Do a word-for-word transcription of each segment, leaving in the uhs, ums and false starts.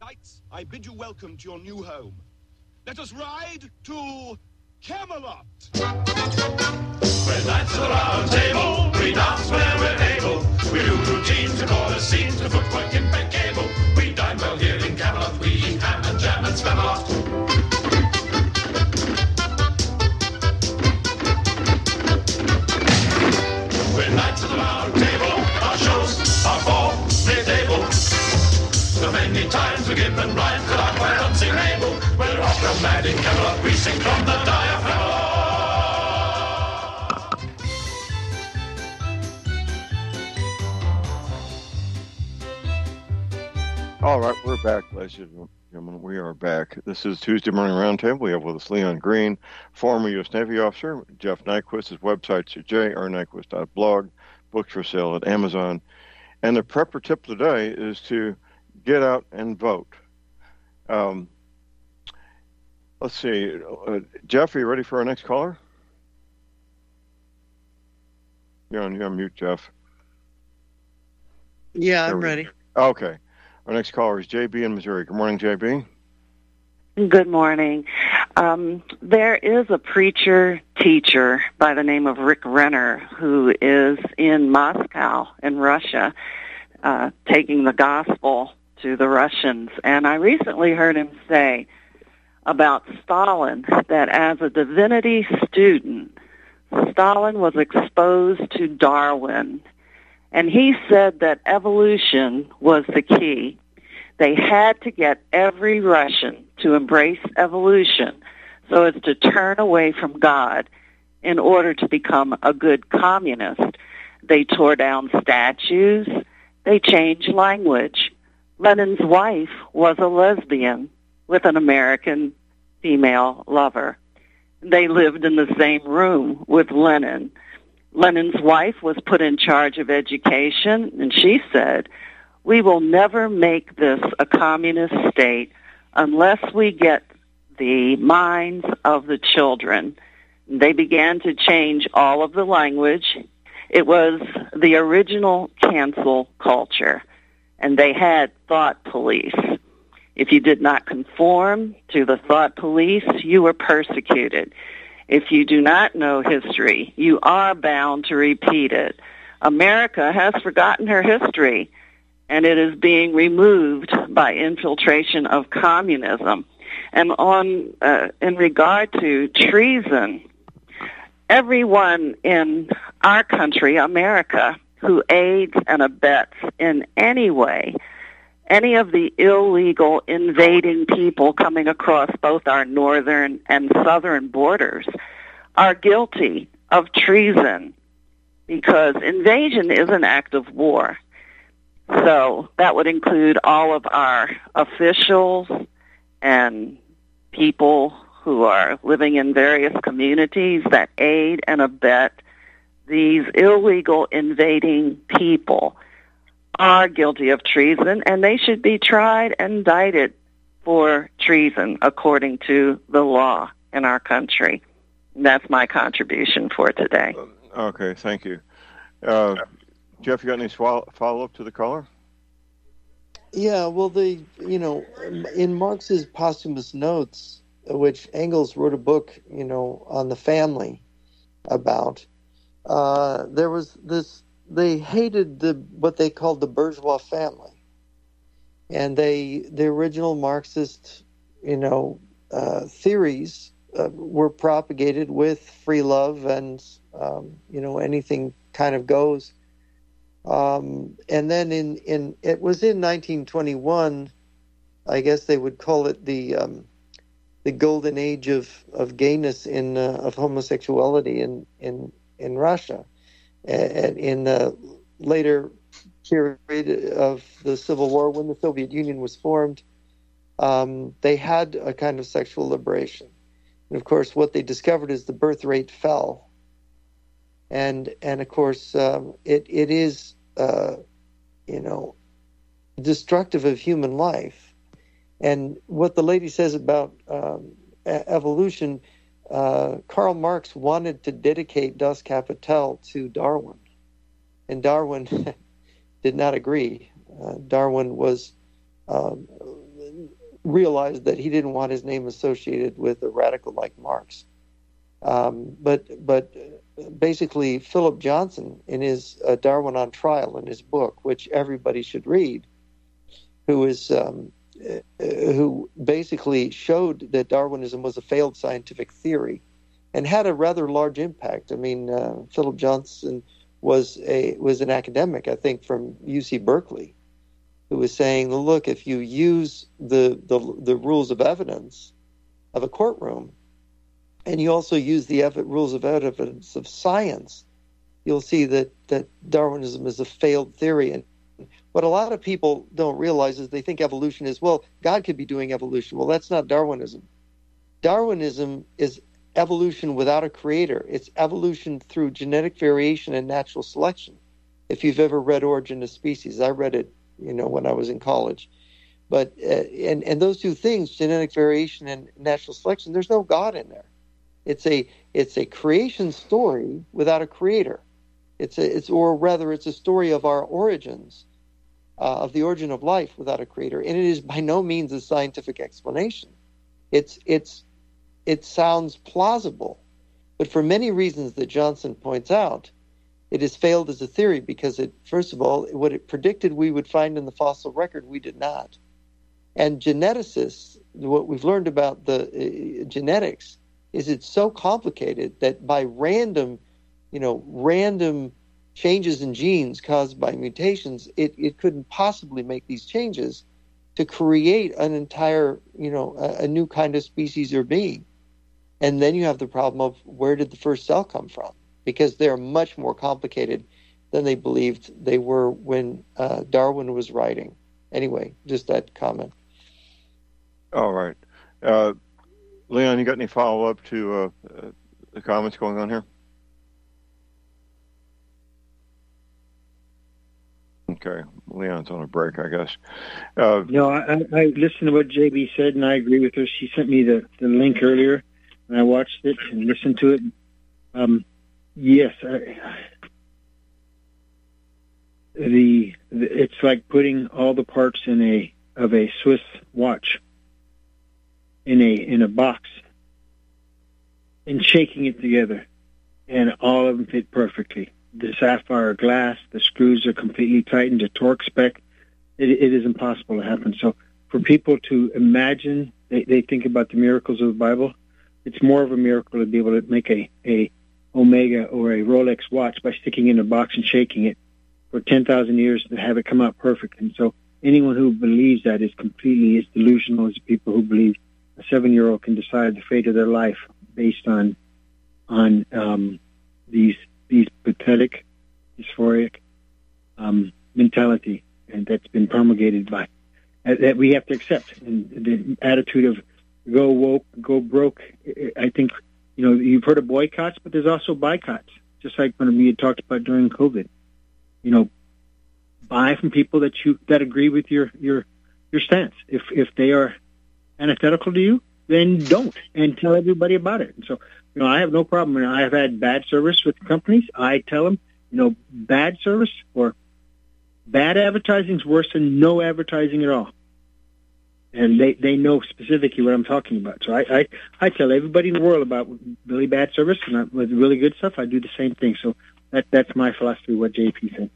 knights, I bid you welcome to your new home. Let us ride to Camelot. We're knights of the round table, we dance where we're able. We do routines and all the scenes to footwork impeccable. We dine well here in Camelot, we eat ham and jam and spam a lot. We're knights of the round table, our shows are for mid-table. So many times we give them rhymes that are quite unsingable. We're opera mad in Camelot, we sing from the diaphragm. All right, we're back, ladies and gentlemen. We are back. This is Tuesday Morning Roundtable. We have with us Leon Green, former U S Navy officer. Jeff Nyquist. His website's j r nyquist dot blog. Books for sale at Amazon. And the prepper tip today is to get out and vote. Um, let's see. Uh, Jeff, are you ready for our next caller? You're on, you're on mute, Jeff. Yeah, I'm ready. Okay. Our next caller is J B in Missouri. Good morning, J B. Good morning. Um, there is a preacher teacher by the name of Rick Renner who is in Moscow in Russia uh, taking the gospel to the Russians. And I recently heard him say about Stalin that as a divinity student, Stalin was exposed to Darwin. And he said that evolution was the key. They had to get every Russian to embrace evolution so as to turn away from God in order to become a good communist. They tore down statues. They changed language. Lenin's wife was a lesbian with an American female lover. They lived in the same room with Lenin. Lenin's wife was put in charge of education, and she said, "We will never make this a communist state unless we get the minds of the children." They began to change all of the language. It was the original cancel culture, and they had thought police. If you did not conform to the thought police, you were persecuted. If you do not know history, you are bound to repeat it. America has forgotten her history, and it is being removed by infiltration of communism. And on uh, in regard to treason, everyone in our country, America, who aids and abets in any way any of the illegal invading people coming across both our northern and southern borders are guilty of treason, because invasion is an act of war. So that would include all of our officials and people who are living in various communities that aid and abet these illegal invading people are guilty of treason, and they should be tried and indicted for treason according to the law in our country. And that's my contribution for today. Okay, thank you. Uh, Jeff, you got any follow-up to the caller? Yeah, well, the you know, in Marx's posthumous notes, which Engels wrote a book, you know, on the family about, uh, there was this. They hated the what they called the bourgeois family, and they the original Marxist, you know, uh, theories uh, were propagated with free love and um, you know, anything kind of goes. Um, and then in, in it was in nineteen twenty-one, I guess they would call it the um, the golden age of of gayness in uh, of homosexuality in in in Russia. And in the later period of the Civil War, when the Soviet Union was formed, um, they had a kind of sexual liberation. And of course, what they discovered is the birth rate fell. And, and of course, um, it, it is, uh, you know, destructive of human life. And what the lady says about um, evolution, Uh, Karl Marx wanted to dedicate Das Kapital to Darwin, and Darwin did not agree. Uh, Darwin was, um, realized that he didn't want his name associated with a radical like Marx. Um, but but basically, Philip Johnson, in his uh, Darwin on Trial, in his book, which everybody should read, who is um, uh, who basically showed that Darwinism was a failed scientific theory, and had a rather large impact. I mean, uh, Philip Johnson was a was an academic, I think, from U C Berkeley, who was saying, look, if you use the the, the rules of evidence of a courtroom, and you also use the ev- rules of evidence of science, you'll see that, that Darwinism is a failed theory. And what a lot of people don't realize is they think evolution is, well, God could be doing evolution. Well, that's not Darwinism. Darwinism is evolution without a creator. It's evolution through genetic variation and natural selection. If you've ever read Origin of Species, I read it, you know, when I was in college. But uh, and and those two things, genetic variation and natural selection, there's no God in there. It's a it's a creation story without a creator. It's a it's or rather it's a story of our origins, uh, of the origin of life without a creator, and it is by no means a scientific explanation. It's it's it sounds plausible, but for many reasons that Johnson points out, it has failed as a theory because it, first of all, what it predicted we would find in the fossil record, we did not. And geneticists, what we've learned about the uh, genetics is it's so complicated that by random, you know, random changes in genes caused by mutations, it, it couldn't possibly make these changes to create an entire, you know, a, a new kind of species or being. And then you have the problem of where did the first cell come from? Because they're much more complicated than they believed they were when uh, Darwin was writing. Anyway, just that comment. All right. Uh, Leon, you got any follow-up to uh, uh, the comments going on here? Okay. Leon's on a break, I guess. Uh, no, I, I listened to what J B said, and I agree with her. She sent me the, the link earlier, and I watched it and listened to it. Um, yes, I, the, the it's like putting all the parts in a of a Swiss watch in a in a box and shaking it together, and all of them fit perfectly. The sapphire glass, the screws are completely tightened to torque spec. It, it is impossible to happen. So for people to imagine, they, they think about the miracles of the Bible. It's more of a miracle to be able to make a, a Omega or a Rolex watch by sticking it in a box and shaking it for ten thousand years to have it come out perfect. And so anyone who believes that is completely as delusional as the people who believe a seven-year-old can decide the fate of their life based on on um, these these pathetic, dysphoric um, mentality, and that's been promulgated by uh, that we have to accept. And the attitude of go woke, go broke. I think you know you've heard of boycotts, but there's also boycotts. Just like when we had talked about during COVID, you know, buy from people that you that agree with your your your stance. If if they are antithetical to you, then don't, and tell everybody about it. And so, you know, I have no problem. And I have had bad service with companies. I tell them, you know, bad service or bad advertising is worse than no advertising at all. And they, they know specifically what I'm talking about. So I, I, I tell everybody in the world about really bad service, and I, with really good stuff, I do the same thing. So that that's my philosophy, what J P said.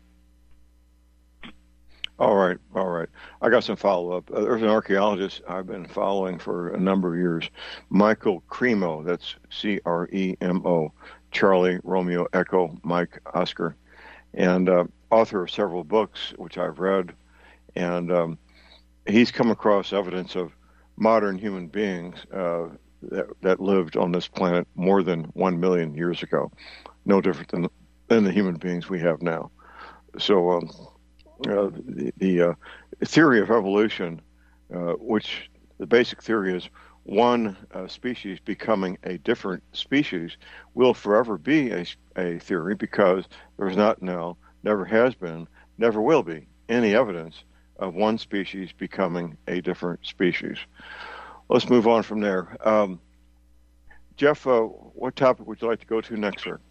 All right, all right. I got some follow-up. Uh, there's an archaeologist I've been following for a number of years, Michael Cremo. That's C R E M O, Charlie, Romeo, Echo, Mike, Oscar, and uh, author of several books, which I've read. And um, he's come across evidence of modern human beings uh, that, that lived on this planet more than one million years ago, no different than, than the human beings we have now. So... Um, Uh, the, the uh, theory of evolution, uh, which the basic theory is one uh, species becoming a different species, will forever be a, a theory because there's not now, never has been, never will be any evidence of one species becoming a different species. Let's move on from there. Um, Jeff, uh, what topic would you like to go to next, sir?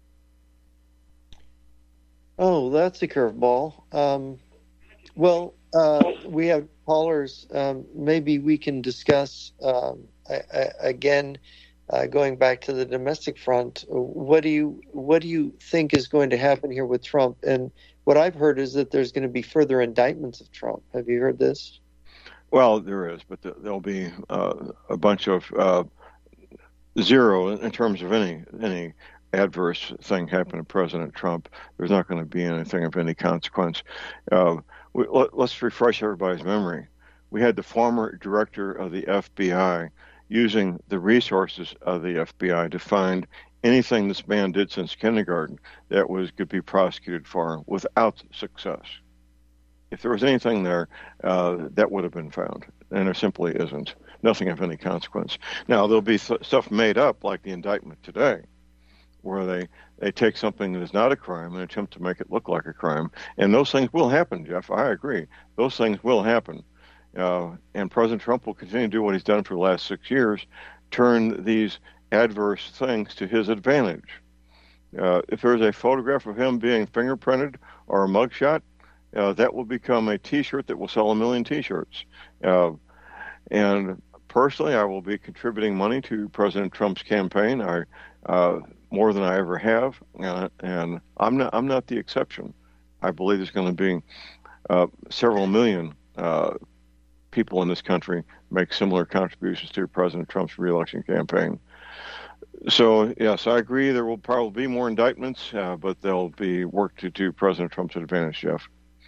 Oh, that's a curveball. Um, well, uh, we have callers. Um, maybe we can discuss um, I, I, again, uh, going back to the domestic front. What do you what do you think is going to happen here with Trump? And what I've heard is that there's going to be further indictments of Trump. Have you heard this? Well, there is, but there'll be uh, a bunch of uh, zero in terms of any any adverse thing happening to President Trump. There's not going to be anything of any consequence. Uh, we, let, let's refresh everybody's memory. We had the former director of the F B I using the resources of the F B I to find anything this man did since kindergarten that was could be prosecuted for without success. If there was anything there, uh, that would have been found, and there simply isn't. Nothing of any consequence. Now, there'll be th- stuff made up, like the indictment today, where they, they take something that is not a crime and attempt to make it look like a crime. And those things will happen, Jeff. I agree. Those things will happen. Uh, and President Trump will continue to do what he's done for the last six years, turn these adverse things to his advantage. Uh, if there's a photograph of him being fingerprinted or a mugshot, uh, that will become a T-shirt that will sell a million T-shirts. Uh, and personally, I will be contributing money to President Trump's campaign. I uh, more than I ever have, uh, and I'm not. I'm not the exception. I believe there's going to be uh, several million uh, people in this country make similar contributions to President Trump's reelection campaign. So, yes, I agree. There will probably be more indictments, uh, but they'll be worked to do President Trump's advantage, Jeff.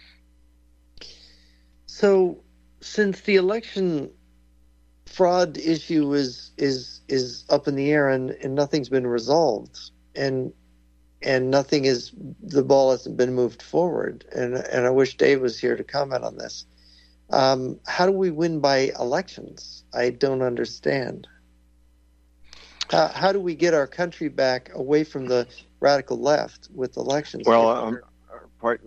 So, since the election fraud issue is is is up in the air and, and nothing's been resolved, and and nothing is the ball hasn't been moved forward, and and I wish Dave was here to comment on this. Um, how do we win by elections? I don't understand. Uh, how do we get our country back away from the radical left with elections? Well, I'm quite.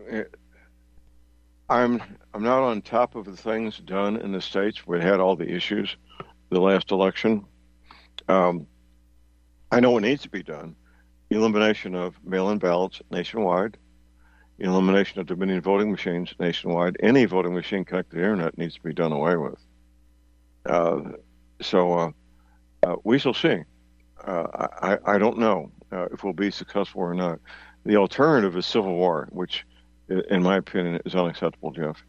I'm I'm not on top of the things done in the states where we had all the issues the last election. Um, I know what needs to be done: elimination of mail-in ballots nationwide, elimination of Dominion voting machines nationwide. Any voting machine connected to the internet needs to be done away with. Uh, so uh, uh, we shall see. Uh, I, I don't know uh, if we'll be successful or not. The alternative is civil war, which, in my opinion, is unacceptable, Jeff.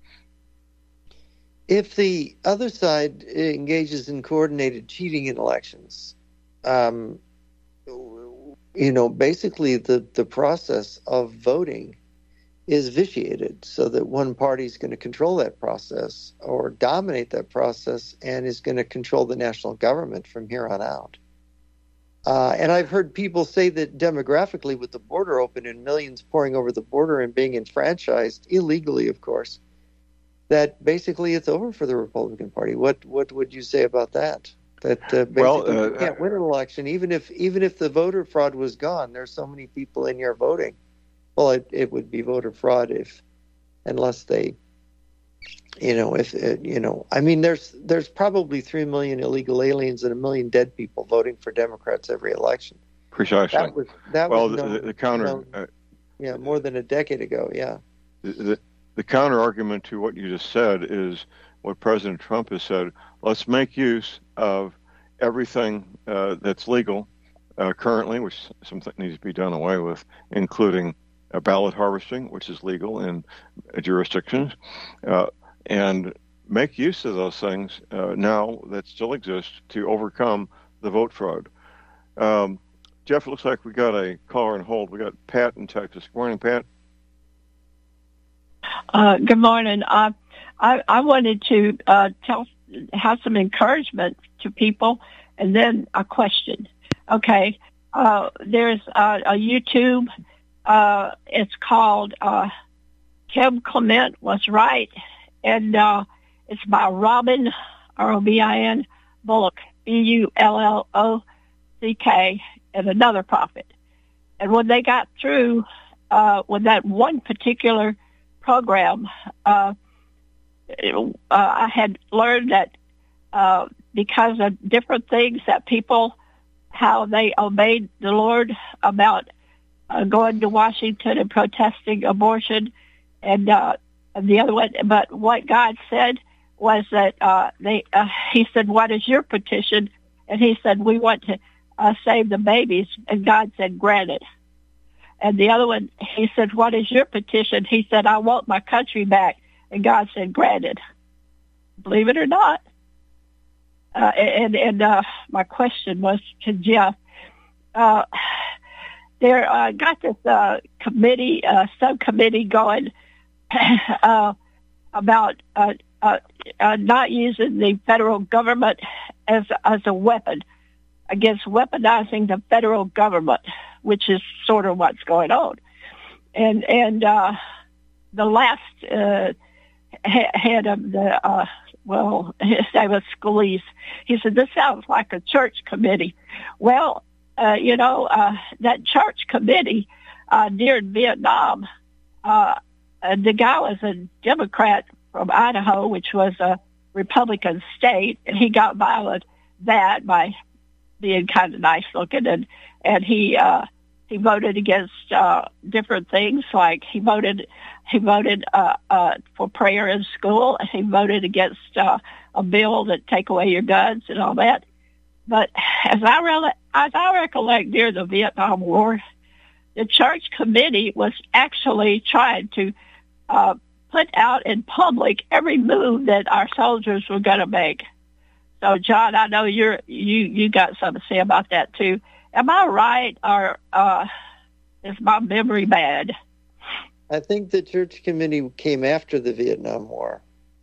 If the other side engages in coordinated cheating in elections, um, you know, basically the, the process of voting is vitiated so that one party is going to control that process or dominate that process and is going to control the national government from here on out. Uh, and I've heard people say that demographically, with the border open and millions pouring over the border and being enfranchised, illegally, of course, that basically it's over for the Republican Party. What what would you say about that? That uh, basically well, uh, you can't win an election, even if even if the voter fraud was gone. There's so many people in here voting. Well, it, it would be voter fraud if, unless they, you know, if it, you know, I mean, there's there's probably three million illegal aliens and a million dead people voting for Democrats every election. Precisely. That was that well, was the, known, the, the counter, known, uh, yeah, more than a decade ago. Yeah. The, the, the counter argument to what you just said is what President Trump has said. Let's make use of everything uh, that's legal uh, currently, which something needs to be done away with, including uh, ballot harvesting, which is legal in uh, jurisdictions, uh, and make use of those things uh, now that still exist to overcome the vote fraud. Um, Jeff, it looks like we got a caller on hold. We got Pat in Texas. Good morning, Pat. Uh, good morning. Uh, I, I wanted to uh, tell, have some encouragement to people, and then a question. Okay, uh, there's uh, a YouTube. Uh, it's called uh, Kim Clement Was Right, and uh, it's by Robin, R O B I N, Bullock, B U L L O C K, and another prophet. And when they got through uh, with that one particular program, uh, it, uh, I had learned that uh, because of different things that people, how they obeyed the Lord about uh, going to Washington and protesting abortion, and uh, And the other one, but what God said was that uh, they. Uh, he said, "What is your petition?" And he said, "We want to uh, save the babies." And God said, "Granted." And the other one, he said, "What is your petition?" He said, "I want my country back." And God said, "Granted." Believe it or not. Uh, and and uh, my question was to Jeff. Uh, there uh, got this uh, committee, uh, subcommittee going uh, about uh, uh, uh, not using the federal government as as a weapon against weaponizing the federal government, which is sort of what's going on. And and uh, the last uh, head of the uh, well, his name was Scalise. He said, "This sounds like a church committee." Well, uh, you know, uh, that church committee uh, during Vietnam, uh, uh, the guy was a Democrat from Idaho, which was a Republican state, and he got violent that by being kind of nice looking, and and he uh, he voted against uh, different things, like he voted he voted uh, uh, for prayer in school, and he voted against uh, a bill that take away your guns and all that. But as I re- as I recollect, during the Vietnam War, the church committee was actually trying to uh, put out in public every move that our soldiers were going to make. So, John, I know you're you you got something to say about that too. Am I right, or uh, is my memory bad? I think the church committee came after the Vietnam War.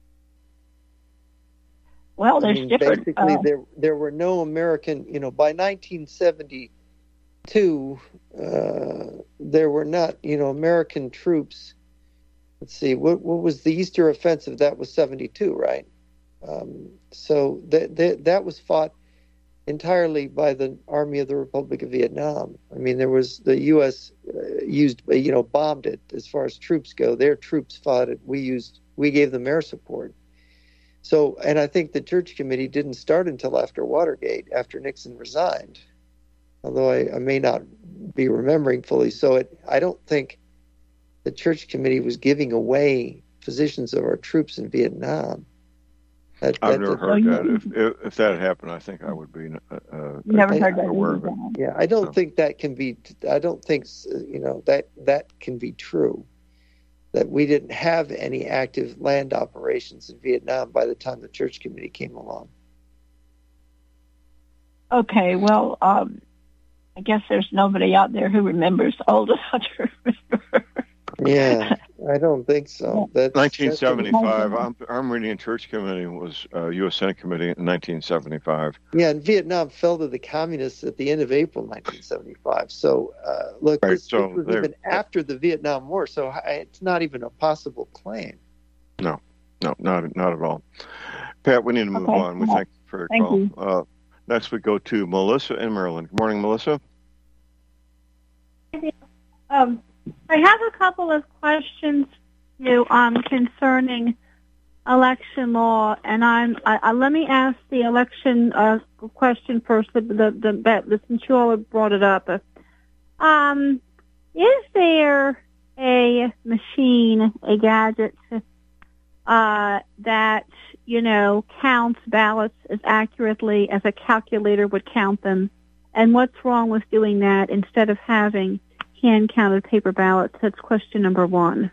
Well, there's I mean, different. Basically, uh, there there were no American. You know, by nineteen seventy-two, uh, there were not you know American troops. Let's see, what what was the Easter Offensive? That was seventy-two, right? Um, so that that that was fought entirely by the Army of the Republic of Vietnam. I mean, there was the U S uh, used, you know, bombed it as far as troops go. Their troops fought it. We used, we gave them air support. So, and I think the church committee didn't start until after Watergate, after Nixon resigned. Although I, I may not be remembering fully. So it, I don't think the church committee was giving away positions of our troops in Vietnam. That, I've that never heard that. If, if if that happened, I think I would be uh, uh, Never I- heard that. aware of it. Yeah, I don't No. think that can be. I don't think you know that that can be true. That we didn't have any active land operations in Vietnam by the time the church committee came along. Okay, well, um, I guess there's nobody out there who remembers old enough to remember. Yeah, I don't think so. That's nineteen seventy-five. that's- I'm, Armenian Church Committee was uh, U S Senate Committee in nineteen seventy-five. Yeah, and Vietnam fell to the communists at the end of April nineteen seventy-five. So, uh, look, Right, this, so this was there- even after the Vietnam War, so it's not even a possible claim. No, no, not not at all. Pat, we need to move Okay. on. We thank you for your Thank call. you. Uh, next, we go to Melissa in Maryland. Good morning, Melissa. Um, I have a couple of questions you um, concerning election law, and I'm. I, I, let me ask the election uh, question first. The, the, the, the since you all have brought it up, um, is there a machine, a gadget uh, that you know counts ballots as accurately as a calculator would count them? And what's wrong with doing that instead of having hand-counted paper ballots? That's question number one.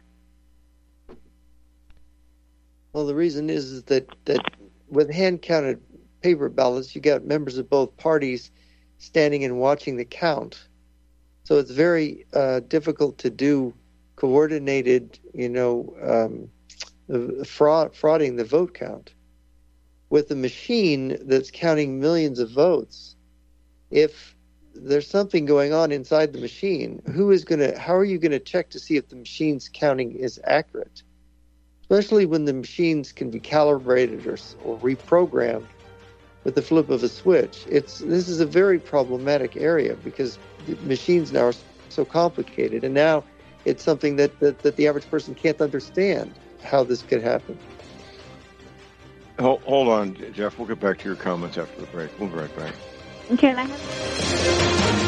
Well, the reason is, is that, that with hand-counted paper ballots, you got members of both parties standing and watching the count. So it's very uh, difficult to do coordinated, you know, um, fraud, frauding the vote count. With a machine that's counting millions of votes, if there's something going on inside the machine, who is going to, how are you going to check to see if the machine's counting is accurate? Especially when the machines can be calibrated or, or reprogrammed with the flip of a switch. It's this is a very problematic area because the machines now are so complicated, and now it's something that, that, that the average person can't understand how this could happen. Hold, hold on, Jeff. We'll get back to your comments after the break. We'll be right back. Can I have...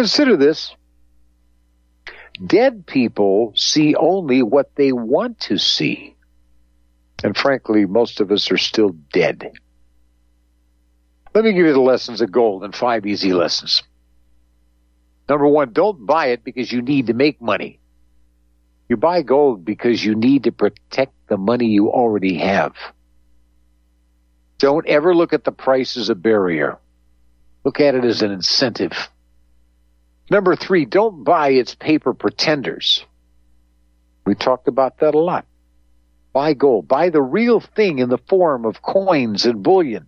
consider this. Dead people see only what they want to see. And frankly, most of us are still dead. Let me give you the lessons of gold in five easy lessons. Number one, don't buy it because you need to make money. You buy gold because you need to protect the money you already have. Don't ever look at the price as a barrier. Look at it as an incentive. Number three, don't buy its paper pretenders. We talked about that a lot. Buy gold. Buy the real thing in the form of coins and bullion.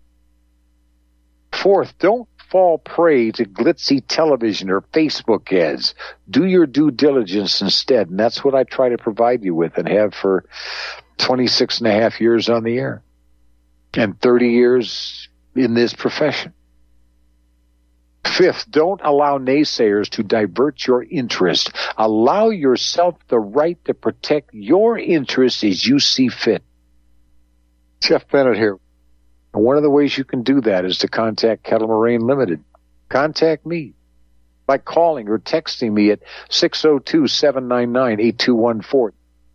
Fourth, don't fall prey to glitzy television or Facebook ads. Do your due diligence instead, and that's what I try to provide you with and have for twenty-six and a half years on the air and thirty years in this profession. Fifth, don't allow naysayers to divert your interest. Allow yourself the right to protect your interests as you see fit. Jeff Bennett here. And one of the ways you can do that is to contact Kettle Moraine Limited. Contact me by calling or texting me at six oh two, seven nine nine, eight two one four.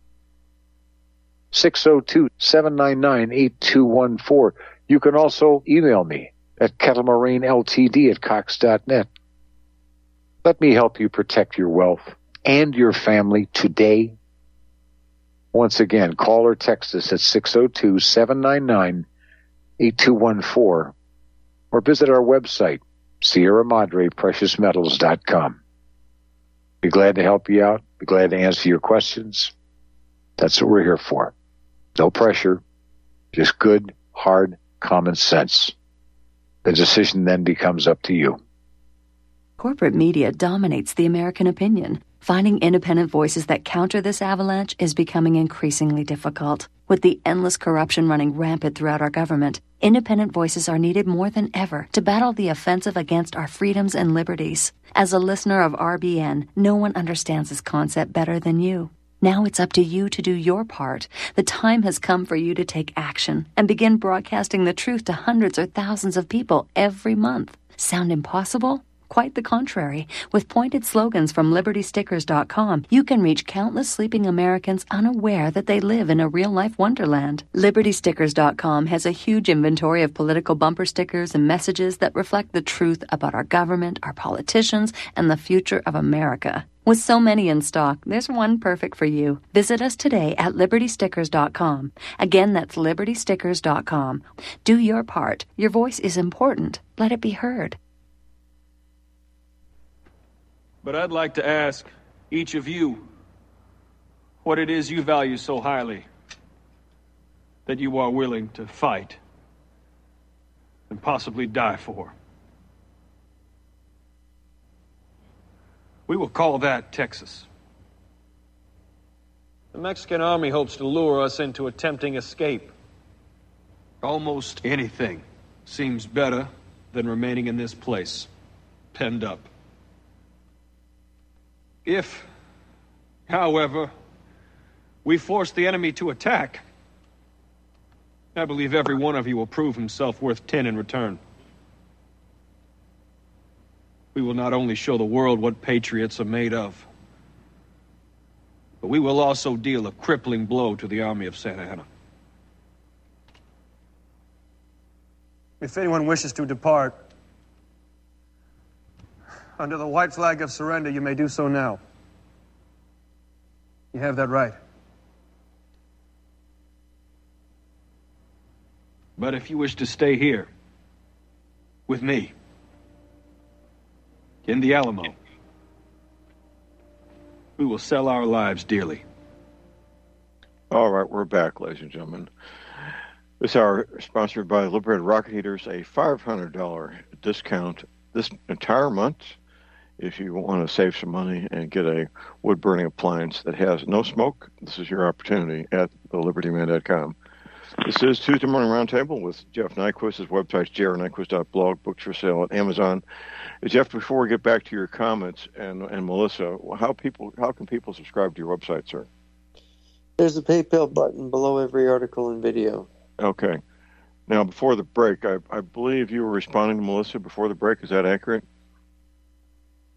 six oh two, seven nine nine, eight two one four. You can also email me at kettlemoraineltd at cox dot net. Let me help you protect your wealth and your family today. Once again, call or text us at six oh two, seven nine nine, eight two one four or visit our website, Sierra Madre Precious Metals dot com. Be glad to help you out. Be glad to answer your questions. That's what we're here for. No pressure, just good, hard, common sense. The decision then becomes up to you. Corporate media dominates the American opinion. Finding independent voices that counter this avalanche is becoming increasingly difficult. With the endless corruption running rampant throughout our government, independent voices are needed more than ever to battle the offensive against our freedoms and liberties. As a listener of R B N, no one understands this concept better than you. Now it's up to you to do your part. The time has come for you to take action and begin broadcasting the truth to hundreds or thousands of people every month. Sound impossible? Quite the contrary. With pointed slogans from liberty stickers dot com, you can reach countless sleeping Americans unaware that they live in a real-life wonderland. liberty stickers dot com has a huge inventory of political bumper stickers and messages that reflect the truth about our government, our politicians, and the future of America. With so many in stock, there's one perfect for you. Visit us today at liberty stickers dot com. Again, that's liberty stickers dot com. Do your part. Your voice is important. Let it be heard. But I'd like to ask each of you what it is you value so highly that you are willing to fight and possibly die for. We will call that Texas. The Mexican army hopes to lure us into a tempting escape. Almost anything seems better than remaining in this place, penned up. If, however, we force the enemy to attack, I believe every one of you will prove himself worth ten in return. We will not only show the world what patriots are made of, but we will also deal a crippling blow to the army of Santa Anna. If anyone wishes to depart, under the white flag of surrender, you may do so now. You have that right. But if you wish to stay here, with me, in the Alamo, we will sell our lives dearly. All right, we're back, ladies and gentlemen. This hour is sponsored by Liberated Rocket Heaters, a five hundred dollars discount this entire month if you want to save some money and get a wood-burning appliance that has no smoke. This is your opportunity at the liberty man dot com. This is Tuesday Morning Roundtable with Jeff Nyquist. His website's j r nyquist dot blog, books for sale at Amazon. Jeff, before we get back to your comments, and, and Melissa, how people how can people subscribe to your website, sir? There's a PayPal button below every article and video. Okay. Now, before the break, I, I believe you were responding to Melissa before the break. Is that accurate?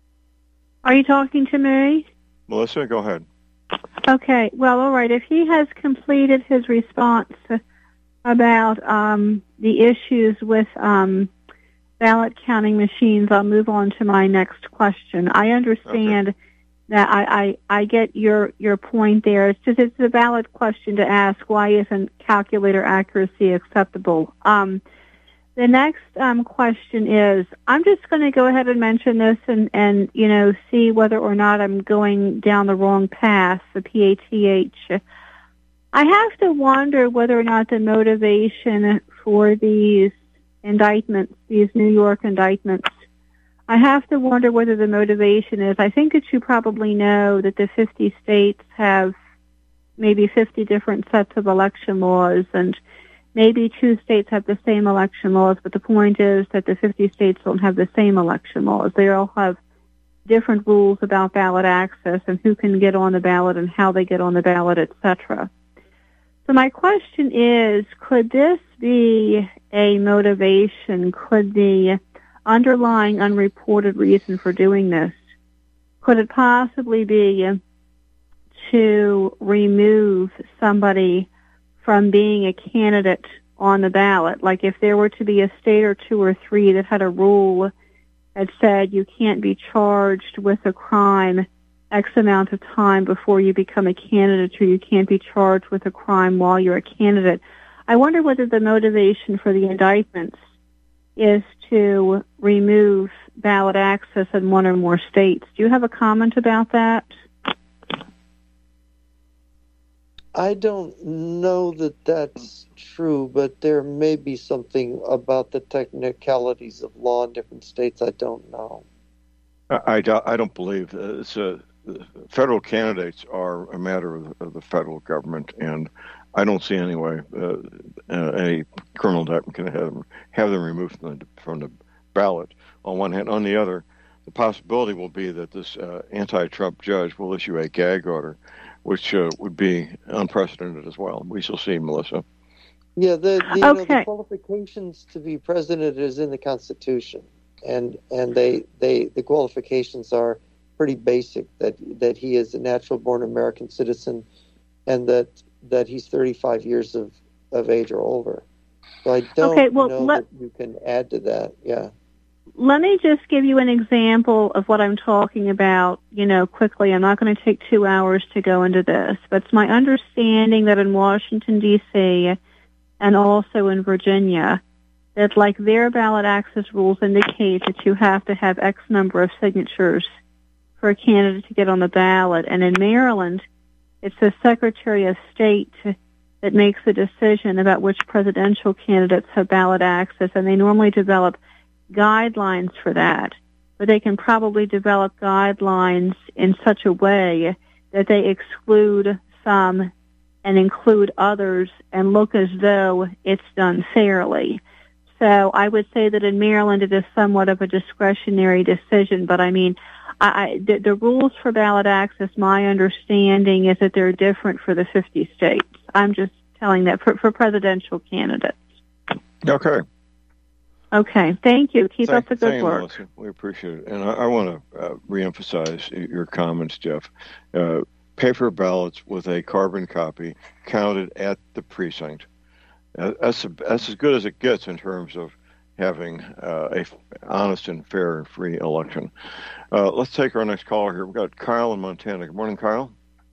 Are you talking to me? Melissa, go ahead. Okay. Well, all right. If he has completed his response about um, the issues with um, ballot counting machines, I'll move on to my next question. I understand okay. that I, I, I get your, your point there. It's just it's a valid question to ask. Why isn't calculator accuracy acceptable? Um, the next um, question is, I'm just going to go ahead and mention this and, and, you know, see whether or not I'm going down the wrong path, the P A T H. I have to wonder whether or not the motivation for these indictments, these New York indictments, I have to wonder whether the motivation is, I think that you probably know that the fifty states have maybe fifty different sets of election laws, and maybe two states have the same election laws, but the point is that the fifty states don't have the same election laws. They all have different rules about ballot access and who can get on the ballot and how they get on the ballot, et cetera. So my question is, could this be a motivation? Could the underlying unreported reason for doing this, could it possibly be to remove somebody from being a candidate on the ballot? Like if there were to be a state or two or three that had a rule that said you can't be charged with a crime X amount of time before you become a candidate, or you can't be charged with a crime while you're a candidate. I wonder whether the motivation for the indictments is to remove ballot access in one or more states. Do you have a comment about that? I don't know that that's true, but there may be something about the technicalities of law in different states I don't know. I, I, don't, I don't believe uh, it's a, federal candidates are a matter of, of the federal government, and I don't see any way uh, uh, any criminal indictment can have them, have them removed from the, from the ballot, on one hand. On the other, the possibility will be that this uh, anti-Trump judge will issue a gag order, which uh, would be unprecedented as well. We shall see, Melissa. Yeah, the, the, you okay. know, the qualifications to be president is in the Constitution, and and they they the qualifications are pretty basic, that that he is a natural-born American citizen, and that that he's thirty-five years of, of age or older. So I don't okay, well, know let, that you can add to that. Yeah. Let me just give you an example of what I'm talking about, you know, quickly. I'm not going to take two hours to go into this, but it's my understanding that in Washington, D C, and also in Virginia, that like their ballot access rules indicate that you have to have X number of signatures for a candidate to get on the ballot. And in Maryland, it's the Secretary of State that makes the decision about which presidential candidates have ballot access, and they normally develop guidelines for that. But they can probably develop guidelines in such a way that they exclude some and include others and look as though it's done fairly. So I would say that in Maryland it is somewhat of a discretionary decision, but I mean, I, the, the rules for ballot access, my understanding is that they're different for the fifty states. I'm just telling that for, for presidential candidates. Okay. Okay. Thank you. Keep thank, up the good thank work. Melissa. We appreciate it. And I, I want to uh, reemphasize your comments, Jeff. Uh, paper ballots with a carbon copy counted at the precinct. Uh, that's, a, that's as good as it gets in terms of having uh, a f- honest and fair and free election. Uh, let's take our next caller here. We've got Kyle in Montana. Good morning, Kyle.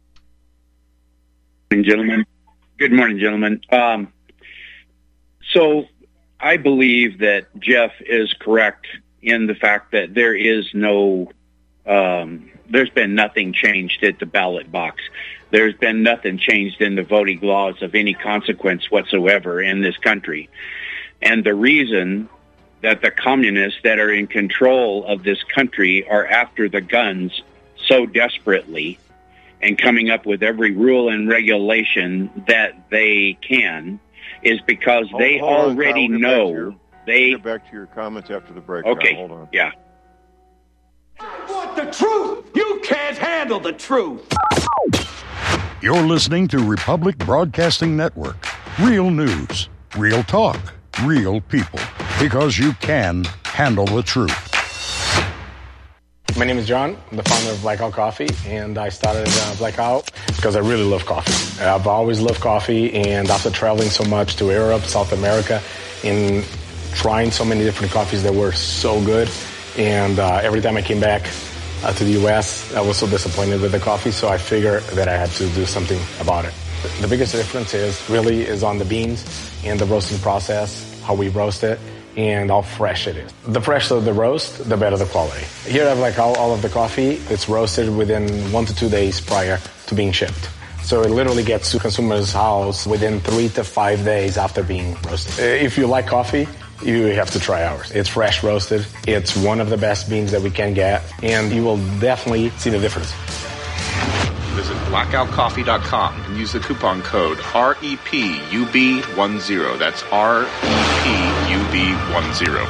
Good morning, gentlemen. Good morning, gentlemen. Um, so I believe that Jeff is correct in the fact that there is no, um, there's been nothing changed at the ballot box. There's been nothing changed in the voting laws of any consequence whatsoever in this country. And the reason that the communists that are in control of this country are after the guns so desperately and coming up with every rule and regulation that they can is because hold, they hold already on, Kyle. know we'll get they... We'll get back to your comments after the break. Okay, Kyle. Hold on. yeah. I want the truth! You can't handle the truth! You're listening to Republic Broadcasting Network. Real news, real talk, real people. Because you can handle the truth. My name is John. I'm the founder of Blackout Coffee, and I started uh, Blackout because I really love coffee. I've always loved coffee, and after traveling so much to Europe, South America, and trying so many different coffees that were so good, and uh, every time I came back uh, to the U S, I was so disappointed with the coffee, so I figured that I had to do something about it. The biggest difference is really is on the beans and the roasting process, how we roast it, and how fresh it is. The fresher the roast, the better the quality. Here I have like all, all of the coffee. It's roasted within one to two days prior to being shipped. So it literally gets to consumers' house within three to five days after being roasted. If you like coffee, you have to try ours. It's fresh roasted. It's one of the best beans that we can get, and you will definitely see the difference. Visit blackout coffee dot com and use the coupon code R E P U B ten. That's R E P U B ten.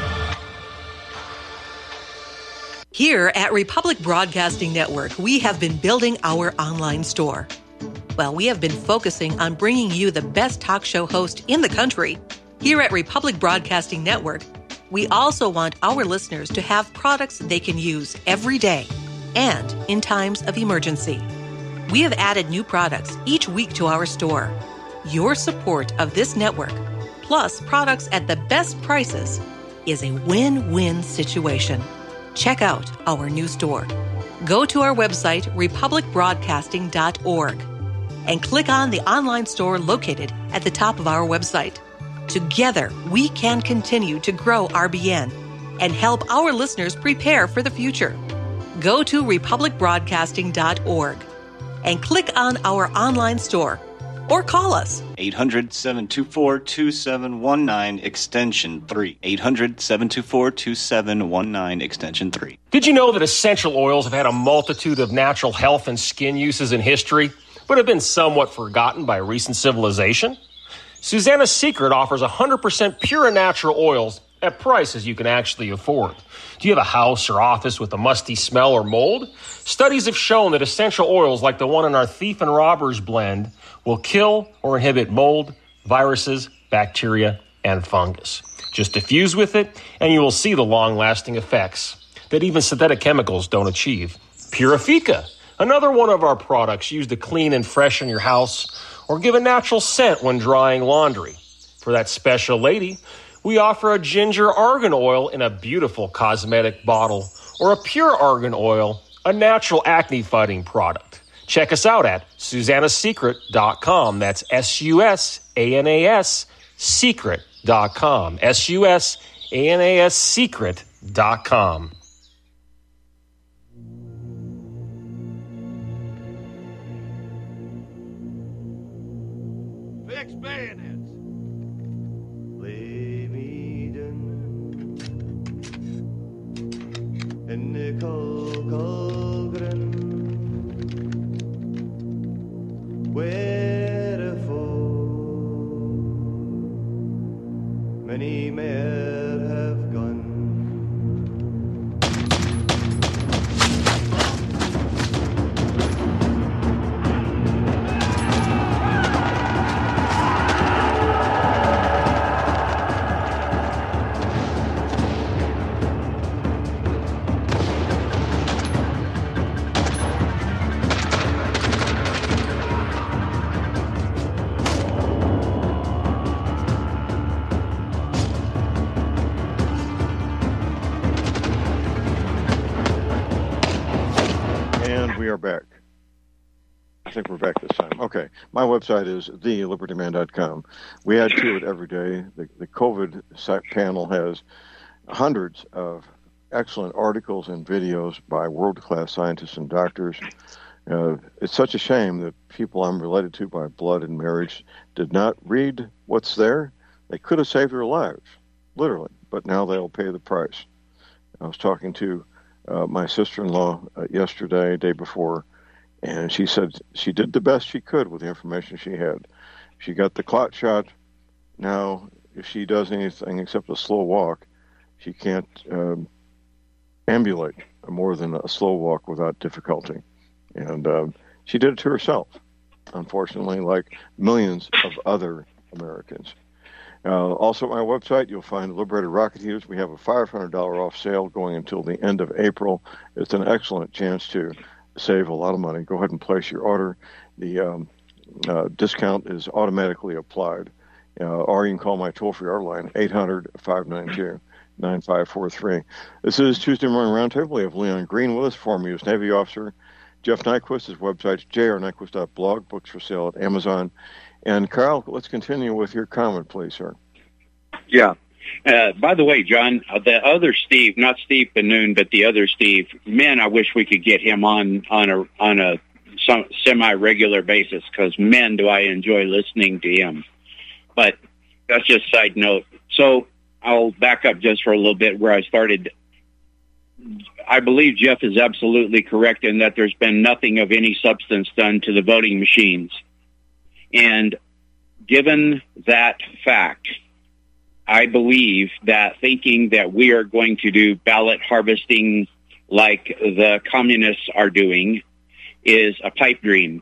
Here at Republic Broadcasting Network, we have been building our online store. Well, we have been focusing on bringing you the best talk show host in the country. Here at Republic Broadcasting Network, we also want our listeners to have products they can use every day and in times of emergency. We have added new products each week to our store. Your support of this network, plus products at the best prices, is a win-win situation. Check out our new store. Go to our website, republic broadcasting dot org, and click on the online store located at the top of our website. Together, we can continue to grow R B N and help our listeners prepare for the future. Go to republic broadcasting dot org and click on our online store or call us. eight hundred, seven two four, two seven one nine, extension three. eight hundred, seven two four, two seven one nine, extension three. Did you know that essential oils have had a multitude of natural health and skin uses in history, but have been somewhat forgotten by recent civilization? Susanna's Secret offers one hundred percent pure and natural oils at prices you can actually afford. Do you have a house or office with a musty smell or mold? Studies have shown that essential oils like the one in our Thief and Robbers blend will kill or inhibit mold, viruses, bacteria, and fungus. Just diffuse with it, and you will see the long-lasting effects that even synthetic chemicals don't achieve. Purifica, another one of our products used to clean and freshen your house or give a natural scent when drying laundry. For that special lady, we offer a ginger argan oil in a beautiful cosmetic bottle, or a pure argan oil, a natural acne-fighting product. Check us out at susanna secret dot com. That's S U S A N A S secret dot com. S U S A N A S secret dot com. Fix bayonets. Wherefore many men have gone. We are back. I think we're back this time. Okay. My website is the liberty man dot com. We add to it every day. The, the COVID panel has hundreds of excellent articles and videos by world-class scientists and doctors. Uh, it's such a shame that people I'm related to by blood and marriage did not read what's there. They could have saved their lives, literally, but now they'll pay the price. I was talking to Uh, my sister-in-law uh, yesterday, day before, and she said she did the best she could with the information she had. She got the clot shot. Now, if she does anything except a slow walk, she can't um, ambulate more than a slow walk without difficulty. And um, she did it to herself, unfortunately, like millions of other Americans. Uh, also, at my website, you'll find Liberated Rocket Heaters. We have a five hundred dollars off sale going until the end of April. It's an excellent chance to save a lot of money. Go ahead and place your order. The um, uh, discount is automatically applied. Uh, or you can call my toll-free order line, eight hundred, five nine two, nine five four three. This is Tuesday Morning Roundtable. We have Leon Green with us, former U S Navy officer. Jeff Nyquist, his website's j r nyquist dot blog, books for sale at Amazon. And Carl, let's continue with your comment, please, sir. Yeah. Uh, by the way, John, uh, the other Steve, not Steve Benoon, but the other Steve, man, I wish we could get him on on a on a some, semi-regular basis, because, man, do I enjoy listening to him. But that's just a side note. So I'll back up just for a little bit where I started. I believe Jeff is absolutely correct in that there's been nothing of any substance done to the voting machines. And given that fact, I believe that thinking that we are going to do ballot harvesting like the communists are doing is a pipe dream.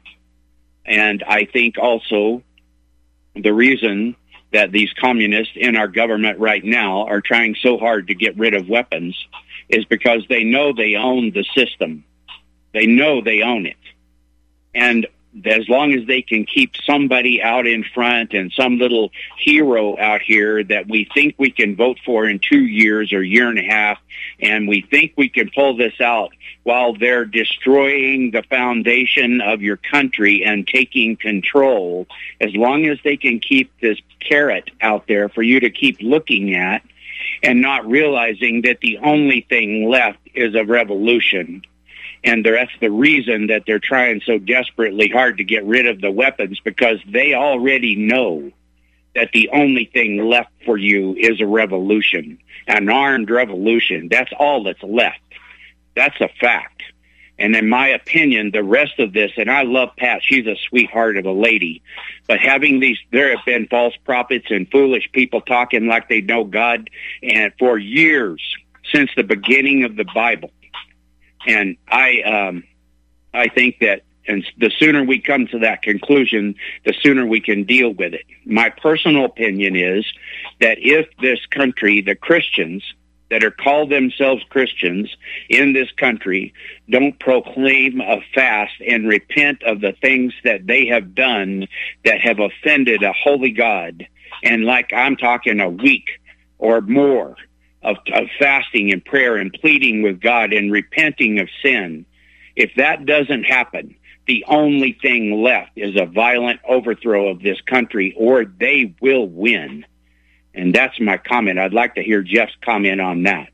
And I think also the reason that these communists in our government right now are trying so hard to get rid of weapons is because they know they own the system. They know they own it. And as long as they can keep somebody out in front and some little hero out here that we think we can vote for in two years or year and a half, and we think we can pull this out while they're destroying the foundation of your country and taking control, as long as they can keep this carrot out there for you to keep looking at and not realizing that the only thing left is a revolution. And that's the reason that they're trying so desperately hard to get rid of the weapons, because they already know that the only thing left for you is a revolution, an armed revolution. That's all that's left. That's a fact. And in my opinion, the rest of this, and I love Pat, she's a sweetheart of a lady, but having these, there have been false prophets and foolish people talking like they know God, and for years, since the beginning of the Bible. And I, um, I think that, and the sooner we come to that conclusion, the sooner we can deal with it. My personal opinion is that if this country, the Christians that are called themselves Christians in this country, don't proclaim a fast and repent of the things that they have done that have offended a holy God, and like I'm talking a week or more Of, of fasting and prayer and pleading with God and repenting of sin, if that doesn't happen, the only thing left is a violent overthrow of this country, or they will win. And that's my comment. I'd like to hear Jeff's comment on that.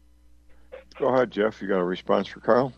Go ahead, Jeff. You got a response for Carl?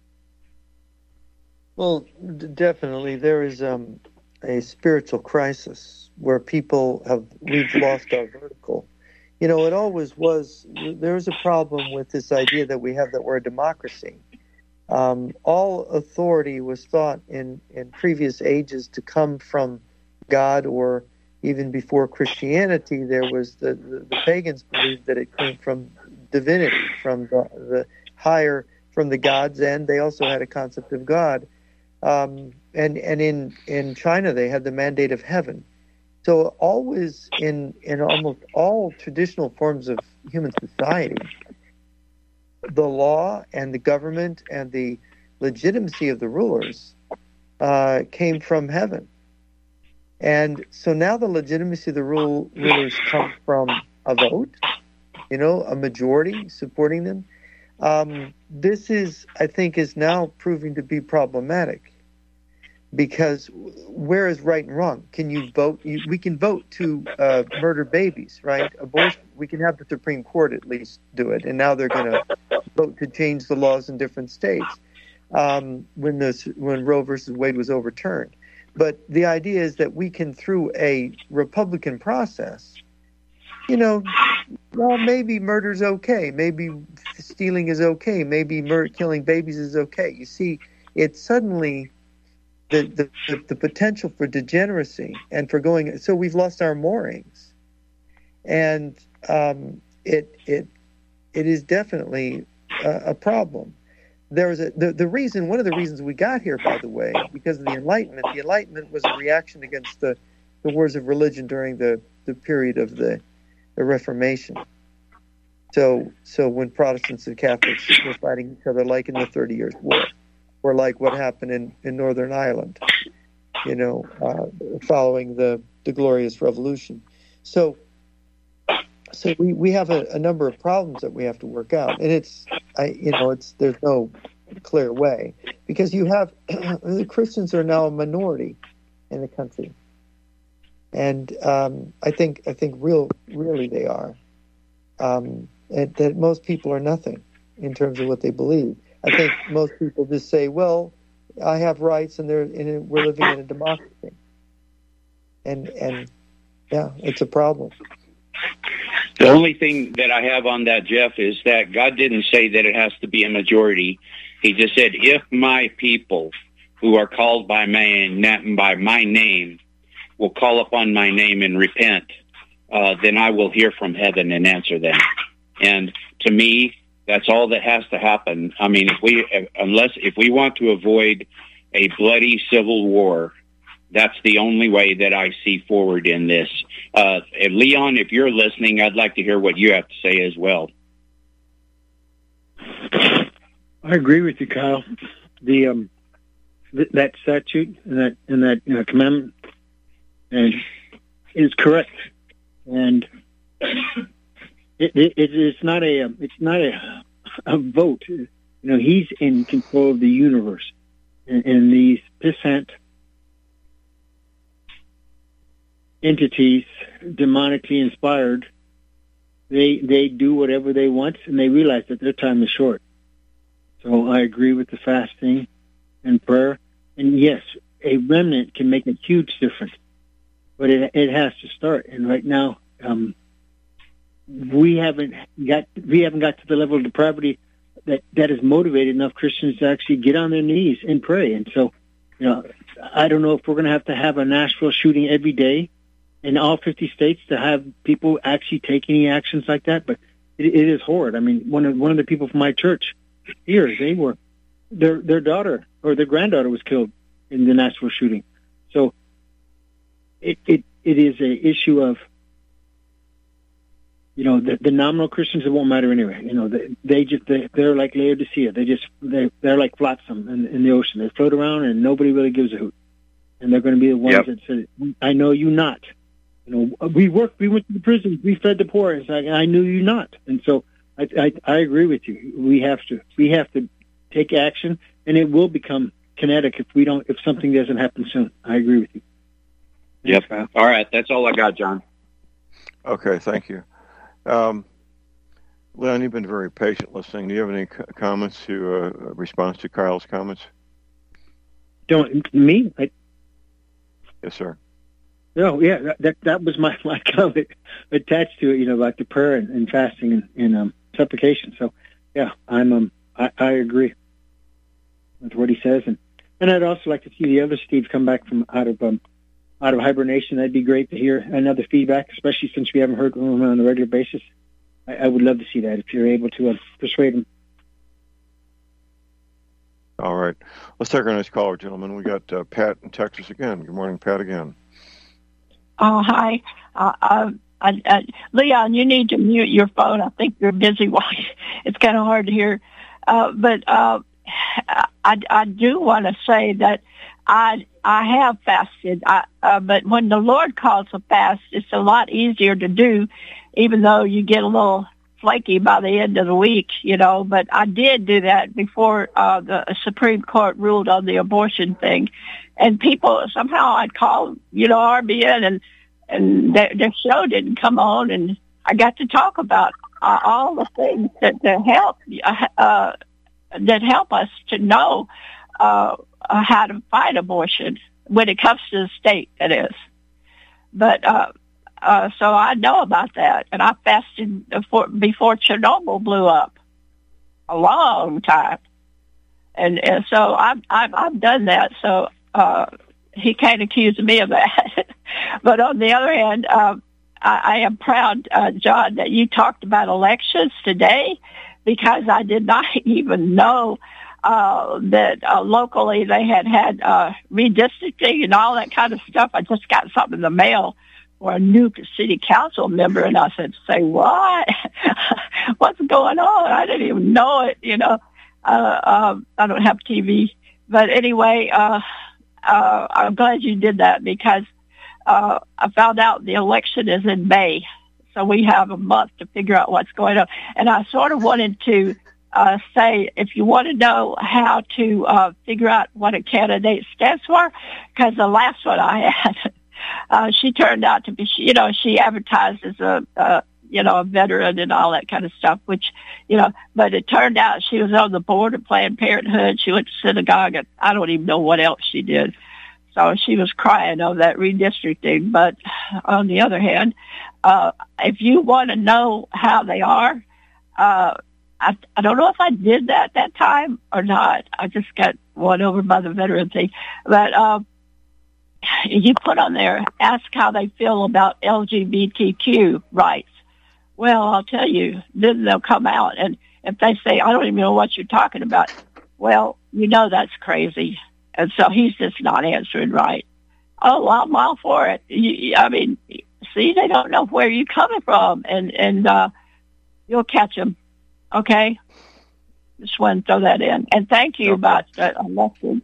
Well, d- definitely. There is um, a spiritual crisis where people have, we've lost our vertical. You know, it always was, there's a problem with this idea that we have that we're a democracy. Um, all authority was thought in, in previous ages to come from God, or even before Christianity, there was the, the, the pagans believed that it came from divinity, from the, the higher, from the gods, and they also had a concept of God. Um, and and in, in China, they had the mandate of heaven. So always in, in almost all traditional forms of human society, the law and the government and the legitimacy of the rulers uh, came from heaven. And so now the legitimacy of the rule, rulers come from a vote, you know, a majority supporting them. Um, this is, I think, is now proving to be problematic. Because where is right and wrong? Can you vote? You, we can vote to uh, murder babies, right? Abortion. We can have the Supreme Court at least do it, and now they're going to vote to change the laws in different states um, when the when Roe versus Wade was overturned. But the idea is that we can, through a Republican process, you know, well, maybe murder's okay, maybe stealing is okay, maybe murder, killing babies is okay. You see, it suddenly. The, the the potential for degeneracy and for going, so we've lost our moorings, and um, it it it is definitely a, a problem. There is a the, the reason one of the reasons we got here, by the way, because of the Enlightenment. The Enlightenment was a reaction against the the wars of religion during the, the period of the, the Reformation. So, so when Protestants and Catholics were fighting each other, like in the Thirty Years' War, or like what happened in, in Northern Ireland, you know, uh, following the, the Glorious Revolution. So, so we, we have a, a number of problems that we have to work out, and it's, I, you know, it's there's no clear way, because you have the Christians are now a minority in the country, and um, I think I think real really they are. Um, and that most people are nothing in terms of what they believe. I think most people just say, "Well, I have rights, and they're and we're living in a democracy," and and yeah, it's a problem. The only thing that I have on that, Jeff, is that God didn't say that it has to be a majority. He just said, "If my people who are called by my by my name will call upon my name and repent, uh, then I will hear from heaven and answer them." And to me, that's all that has to happen. I mean, if we, unless, if we want to avoid a bloody civil war, that's the only way that I see forward in this. Uh, Leon, if you're listening, I'd like to hear what you have to say as well. I agree with you, Kyle. The um, th- that statute and that and that you know, commandment and is correct, and it, it, it's not a it's not a, a vote. You know, he's in control of the universe, and, and these pissant entities, demonically inspired, they they do whatever they want, and they realize that their time is short. So I agree with the fasting and prayer. And yes, a remnant can make a huge difference, but it it has to start. And right now, um, we haven't got we haven't got to the level of depravity that that has motivated enough Christians to actually get on their knees and pray. And so, you know, I don't know if we're going to have to have a Nashville shooting every day in all fifty states to have people actually take any actions like that. But it, it is horrid. I mean, one of one of the people from my church here, they were their their daughter or their granddaughter was killed in the Nashville shooting. So it it, it is a issue of, you know, the, the nominal Christians, it won't matter anyway. You know, they, they just they, they're like Laodicea. They just they they're like flotsam in, in the ocean. They float around and nobody really gives a hoot. And they're going to be the ones yep. that say, "I know you not." You know, we worked, we went to the prison, we fed the poor. It's like, I knew you not. And so I, I, I agree with you. We have to, we have to take action, and it will become kinetic if we don't, if something doesn't happen soon. I agree with you. Yep. Thanks, all right. That's all I got, John. Okay. Thank you. Um, Leon, you've been very patient listening. Do you have any c- comments to, uh, response to Kyle's comments? Don't, me? I, yes, sir. No, yeah, that that was my, my comment attached to it, you know, about the prayer and, and fasting and, and um, supplication. So, yeah, I'm um, I, I agree with what he says, and, and I'd also like to see the other Steve come back from out of um, out of hibernation. That'd be great to hear another feedback, especially since we haven't heard from him on a regular basis. I, I would love to see that if you're able to uh, persuade him. All right, let's take our next caller, gentlemen. We got uh, Pat in Texas again. Good morning, Pat, again. Oh, hi. Uh, uh, uh, uh, Leon, you need to mute your phone. I think you're busy. It's kind of hard to hear. Uh, but uh, I, I do want to say that I I have fasted. I, uh, but when the Lord calls a fast, it's a lot easier to do, even though you get a little flaky by the end of the week, you know. But I did do that before uh, the Supreme Court ruled on the abortion thing. And people, somehow I'd call, you know, R B N, and and their, their show didn't come on, and I got to talk about uh, all the things that, that help uh, that help us to know uh, how to fight abortion when it comes to the state, that is. But uh, uh, so I know about that, and I fasted before, before Chernobyl blew up, a long time, and, and so I've, I've I've done that. So. Uh, he can't accuse me of that. But on the other hand, uh, I, I am proud, uh, John, that you talked about elections today, because I did not even know uh, that uh, locally they had had uh, redistricting and all that kind of stuff. I just got something in the mail for a new city council member, and I said, say what? What's going on? I didn't even know it, you know. Uh, um, I don't have T V. But anyway, uh, uh, I'm glad you did that because uh, I found out the election is in May. So we have a month to figure out what's going on. And I sort of wanted to uh, say, if you want to know how to uh, figure out what a candidate stands for, because the last one I had, uh, she turned out to be, you know, she advertised as a, uh, you know, a veteran and all that kind of stuff, which, you know, but it turned out she was on the board of Planned Parenthood. She went to synagogue, and I don't even know what else she did. So she was crying over that redistricting. But on the other hand, uh, if you want to know how they are, uh, I, I don't know if I did that that time or not. I just got won over by the veteran thing. But uh, you put on there, ask how they feel about L G B T Q rights. Well, I'll tell you, then they'll come out. And if they say, I don't even know what you're talking about, well, you know that's crazy. And so he's just not answering right. Oh, well, I'm all for it. You, I mean, see, they don't know where you're coming from, and, and uh, you'll catch them, okay? Just want to throw that in. And thank you okay. about the election.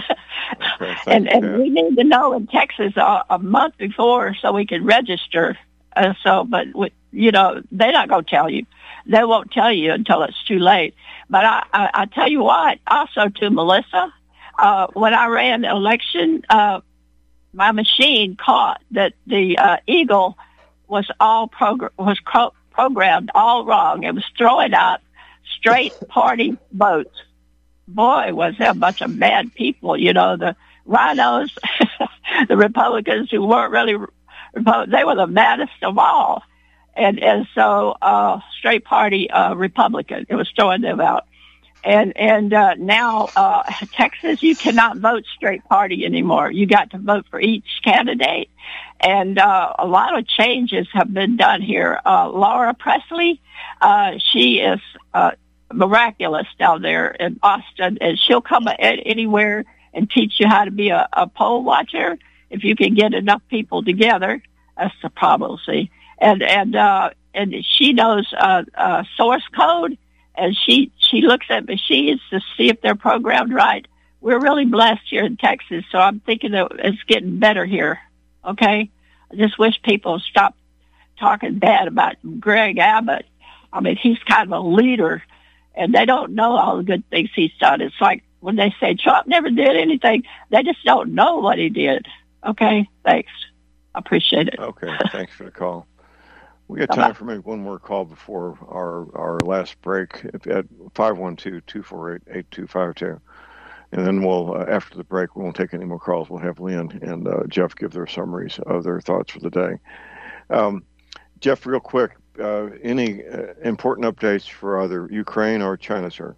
okay, and and you. we need to know in Texas uh, a month before so we can register. Uh, so, but, we, you know, they're not going to tell you. They won't tell you until it's too late. But I, I, I tell you what, also to Melissa, Uh, when I ran the election, uh, my machine caught that the uh, Eagle was all progr- was cro- programmed all wrong. It was throwing out straight party votes. Boy, was there a bunch of mad people, you know, the rhinos, the Republicans who weren't really, Repu- they were the maddest of all. And, and so uh, straight party uh, Republican, it was throwing them out. And and uh, now uh, Texas, you cannot vote straight party anymore. You got to vote for each candidate, and uh, a lot of changes have been done here. Uh, Laura Presley, uh, she is uh, miraculous down there in Austin, and she'll come a- anywhere and teach you how to be a, a poll watcher if you can get enough people together. That's the problem, see. And and uh, and she knows uh, uh, source code. And she, she looks at machines to see if they're programmed right. We're really blessed here in Texas, so I'm thinking that it's getting better here, okay? I just wish people stop talking bad about Greg Abbott. I mean, he's kind of a leader, and they don't know all the good things he's done. It's like when they say Trump never did anything, they just don't know what he did, okay? Thanks. I appreciate it. Okay, thanks for the call. We got time for maybe one more call before our, our last break at five one two, two four eight, eight two five two. And then we'll, uh, after the break, we won't take any more calls. We'll have Lynn and uh, Jeff give their summaries of their thoughts for the day. Um, Jeff, real quick, uh, any uh, important updates for either Ukraine or China, sir?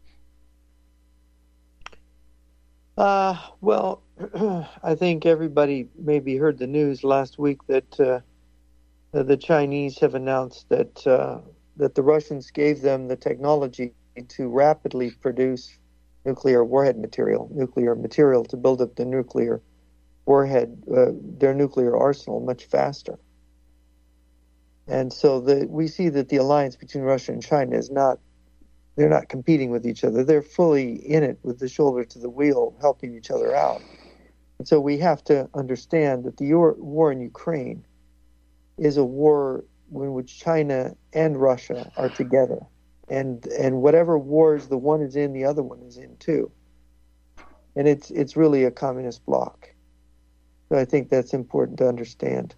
Uh, well, I think everybody maybe heard the news last week that uh, the Chinese have announced that uh, that the Russians gave them the technology to rapidly produce nuclear warhead material, nuclear material to build up the nuclear warhead, uh, their nuclear arsenal much faster. And so the, we see that the alliance between Russia and China is not, they're not competing with each other. They're fully in it with the shoulder to the wheel, helping each other out. And so we have to understand that the war in Ukraine is a war in which China and Russia are together. And and whatever wars the one is in, the other one is in too. And it's it's really a communist bloc. So I think that's important to understand.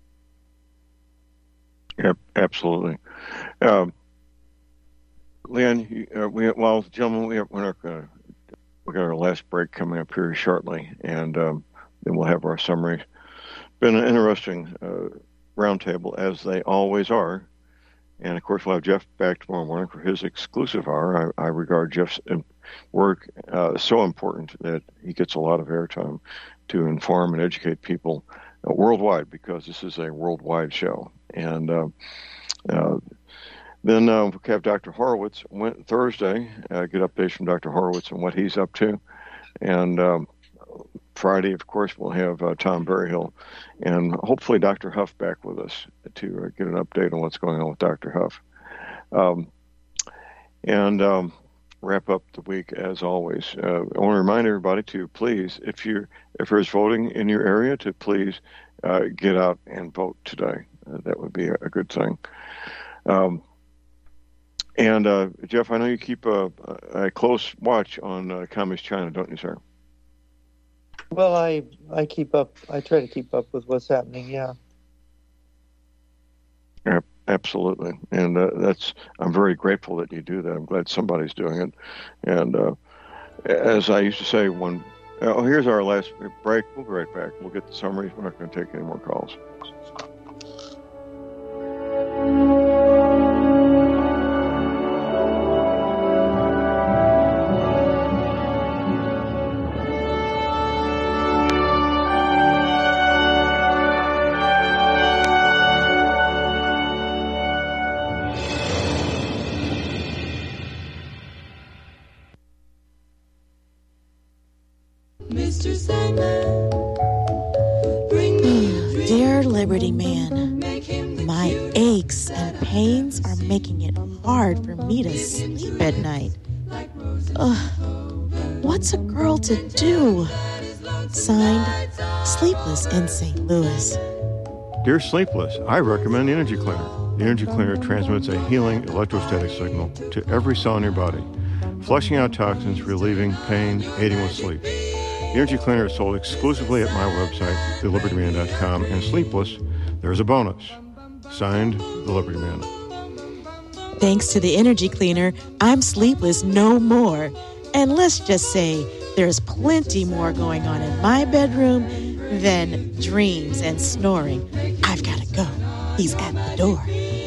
Yep, absolutely. Um, Leon, uh, we well, gentlemen, we have, we're not going to. We got our last break coming up here shortly, and um, then we'll have our summary. Been an interesting uh, roundtable, as they always are. And, of course, we'll have Jeff back tomorrow morning for his exclusive hour. I, I regard Jeff's work uh, so important that he gets a lot of airtime to inform and educate people uh, worldwide, because this is a worldwide show. And uh, uh, Then uh, we have Doctor Horowitz went Thursday. Uh, get updates from Doctor Horowitz and what he's up to. And um, Friday, of course, we'll have uh, Tom Berryhill and hopefully Doctor Huff back with us to uh, get an update on what's going on with Doctor Huff. Um, and um, wrap up the week as always. Uh, I want to remind everybody to please, if you if there's voting in your area, to please uh, get out and vote today. Uh, that would be a, a good thing. Um, and uh, Jeff, I know you keep a, a close watch on uh, Communist China, don't you, sir? Well, I I keep up. I try to keep up with what's happening. Yeah. Yeah, absolutely, and uh, that's. I'm very grateful that you do that. I'm glad somebody's doing it. And uh, as I used to say, when oh, here's our last break. We'll be right back. We'll get the summaries. We're not going to take any more calls. Dear Liberty Man, my aches and pains are making it hard for me to sleep at night. Ugh, what's a girl to do? Signed, Sleepless in Saint Louis. Dear Sleepless, I recommend the Energy Cleaner. The Energy Cleaner transmits a healing electrostatic signal to every cell in your body, flushing out toxins, relieving pain, aiding with sleep. The Energy Cleaner is sold exclusively at my website, the liberty man dot com, and Sleepless, there's a bonus. Signed, The Liberty Man. Thanks to the Energy Cleaner, I'm sleepless no more. And let's just say there's plenty more going on in my bedroom than dreams and snoring. I've got to go. He's at the door.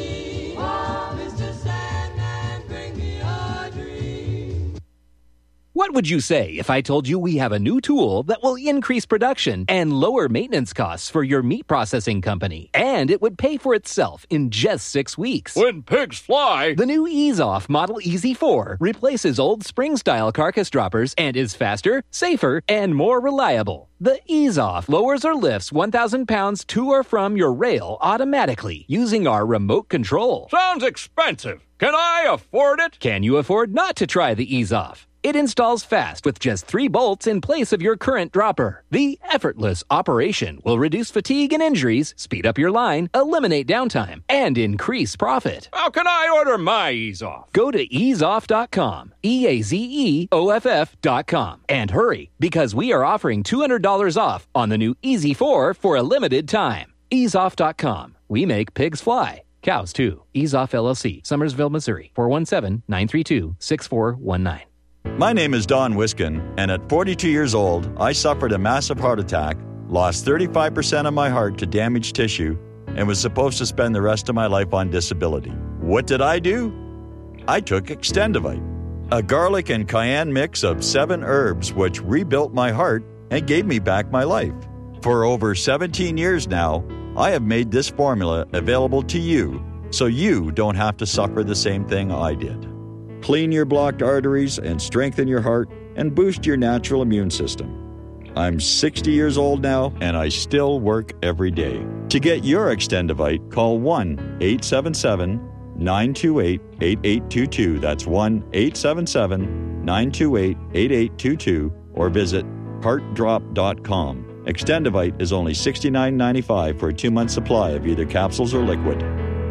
What would you say if I told you we have a new tool that will increase production and lower maintenance costs for your meat processing company? And it would pay for itself in just six weeks. When pigs fly! The new Ease Off Model E Z four replaces old spring-style carcass droppers and is faster, safer, and more reliable. The Ease Off lowers or lifts one thousand pounds to or from your rail automatically using our remote control. Sounds expensive. Can I afford it? Can you afford not to try the Ease Off? It installs fast with just three bolts in place of your current dropper. The effortless operation will reduce fatigue and injuries, speed up your line, eliminate downtime, and increase profit. How can I order my Ease Off? Go to ease off dot com, E A Z E O F F dot com, and hurry, because we are offering two hundred dollars off on the new E Z four for a limited time. ease off dot com. We make pigs fly. Cows, too. Ease Off L L C, Summersville, Missouri, four one seven, nine three two, six four one nine. My name is Don Wiskin, and at forty-two years old, I suffered a massive heart attack, lost thirty-five percent of my heart to damaged tissue, and was supposed to spend the rest of my life on disability. What did I do? I took Extendivite, a garlic and cayenne mix of seven herbs which rebuilt my heart and gave me back my life. For over seventeen years now, I have made this formula available to you so you don't have to suffer the same thing I did. Clean your blocked arteries and strengthen your heart and boost your natural immune system. I'm sixty years old now, and I still work every day. To get your Extendivite, call one eight seven seven, nine two eight, eight eight two two. That's one eight seven seven, nine two eight, eight eight two two, or visit heart drop dot com. Extendivite is only sixty-nine ninety-five for a two-month supply of either capsules or liquid.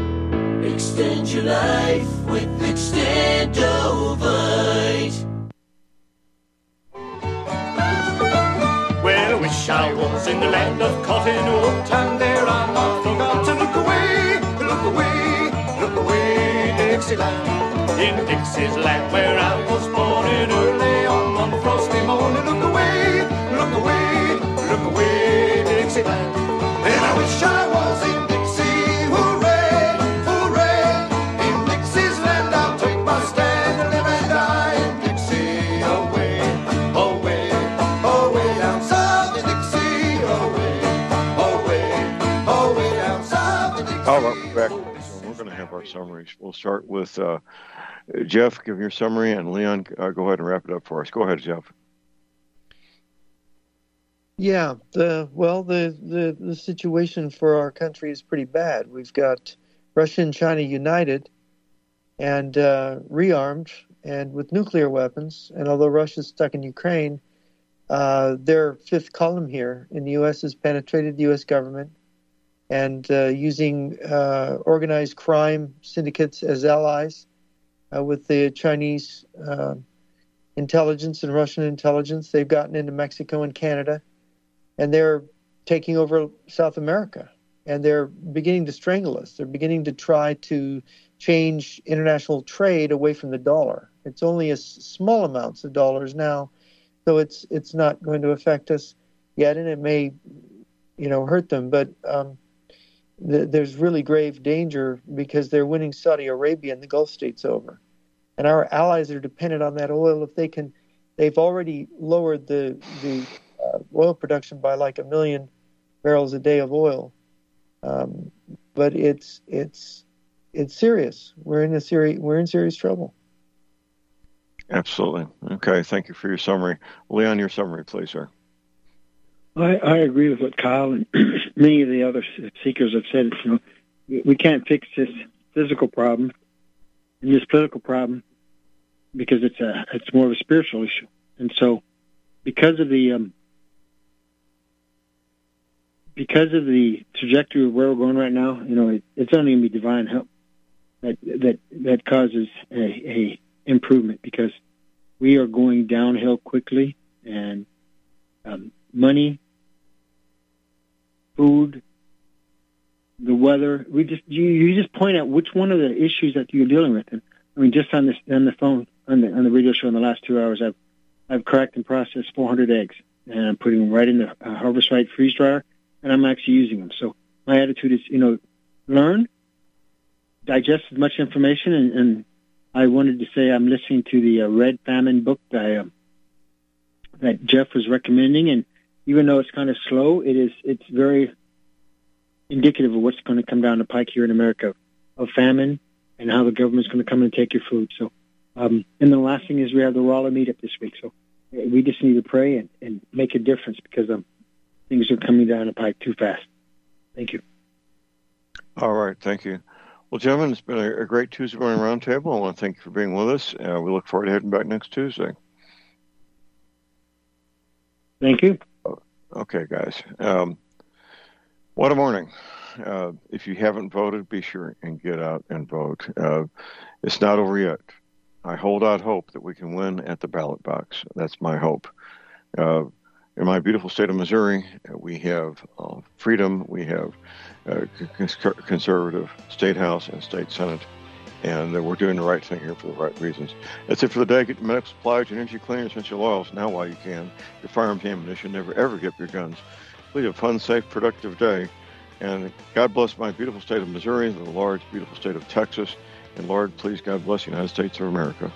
Extend your life with Extendovite. Well, I wish I was in the land of cotton wool, and there I'm not forgot to look away, look away, look away, Dixieland. In Dixie's land where I was born in early on one frosty morning, look away, look away, look away, Dixieland. And I wish I was in Dixie, hooray, hooray. In Dixie's land I'll take my stand and live and die in Dixie, away, away, away down south in Dixie, away, away, away down south in Dixie. All right, we're back. So we're going to have our summaries. We'll start with uh, Jeff, give your summary, and Leon, uh, go ahead and wrap it up for us. Go ahead, Jeff. Yeah, the well, the, the, the situation for our country is pretty bad. We've got Russia and China united and uh, rearmed and with nuclear weapons. And although Russia's stuck in Ukraine, uh, their fifth column here in the U S has penetrated the U S government and uh, using uh, organized crime syndicates as allies uh, with the Chinese uh, intelligence and Russian intelligence. They've gotten into Mexico and Canada. And they're taking over South America, and they're beginning to strangle us. They're beginning to try to change international trade away from the dollar. It's only a s- small amounts of dollars now, so it's it's not going to affect us yet, and it may, you know, hurt them. But um, th- there's really grave danger because they're winning Saudi Arabia and the Gulf states over, and our allies are dependent on that oil. If they can, they've already lowered the the Uh, oil production by like a million barrels a day of oil, um, but it's it's it's serious. We're in a serious we're in serious trouble. Absolutely. Okay. Thank you for your summary, Leon. Your summary, please, sir. I, I agree with what Kyle and many of the other seekers have said. You know, we can't fix this physical problem and this political problem because it's a it's more of a spiritual issue, and so because of the um, Because of the trajectory of where we're going right now, you know, it, it's only going to be divine help that that that causes a, a improvement because we are going downhill quickly, and um, money, food, the weather. We just you, you just point out which one of the issues that you're dealing with. And I mean, just on this on the phone on the on the radio show in the last two hours, I've I've cracked and processed four hundred eggs, and I'm putting them right in the uh, Harvest Right freeze dryer. And I'm actually using them. So my attitude is, you know, learn, digest as much information. And, and I wanted to say I'm listening to the uh, Red Famine book that, uh, that Jeff was recommending. And even though it's kind of slow, it is it's very indicative of what's going to come down the pike here in America, of famine and how the government's going to come and take your food. So, um, and the last thing is we have the Rolla meetup this week. So we just need to pray and, and make a difference because um. things are coming down the pike too fast. Thank you. All right. Thank you. Well, gentlemen, it's been a, a great Tuesday morning roundtable. I want to thank you for being with us. Uh, we look forward to heading back next Tuesday. Thank you. Okay, guys. Um, what a morning. Uh, if you haven't voted, be sure and get out and vote. Uh, it's not over yet. I hold out hope that we can win at the ballot box. That's my hope. Uh, In my beautiful state of Missouri, we have uh, freedom, we have uh, cons- conservative state house and state senate, and uh, we're doing the right thing here for the right reasons. That's it for the day. Get your medical supplies, your energy cleaners, essential oils now while you can. Your firearms, ammunition, never ever give up your guns. Lead a fun, safe, productive day. And God bless my beautiful state of Missouri, the large, beautiful state of Texas. And Lord, please, God bless the United States of America.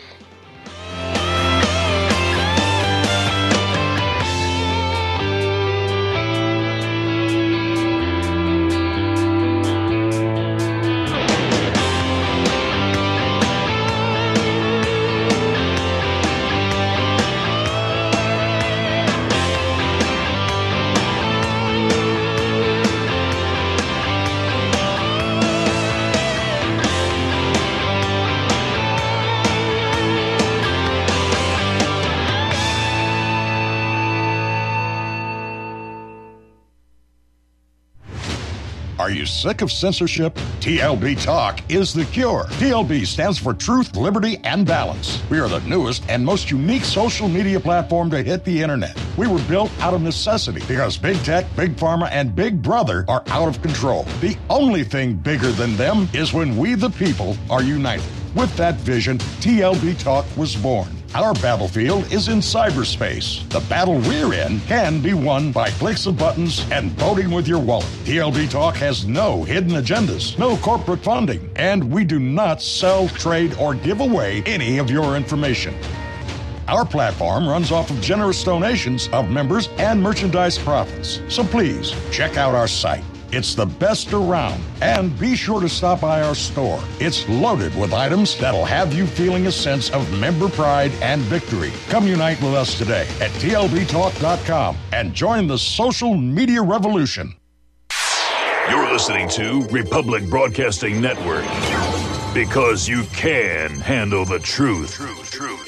Are you sick of censorship? T L B Talk is the cure. T L B stands for Truth, Liberty, and Balance. We are the newest and most unique social media platform to hit the internet. We were built out of necessity because big tech, big pharma, and big brother are out of control. The only thing bigger than them is when we the people are united. With that vision, T L B Talk was born. Our battlefield is in cyberspace. The battle we're in can be won by clicks of buttons and voting with your wallet. T L B Talk has no hidden agendas, no corporate funding, and we do not sell, trade, or give away any of your information. Our platform runs off of generous donations of members and merchandise profits. So please check out our site, It's the best around. And be sure to stop by our store. It's loaded with items that'll have you feeling a sense of member pride and victory. Come unite with us today at T L B talk dot com and join the social media revolution. You're listening to Republic Broadcasting Network, because you can handle the truth. Truth, truth.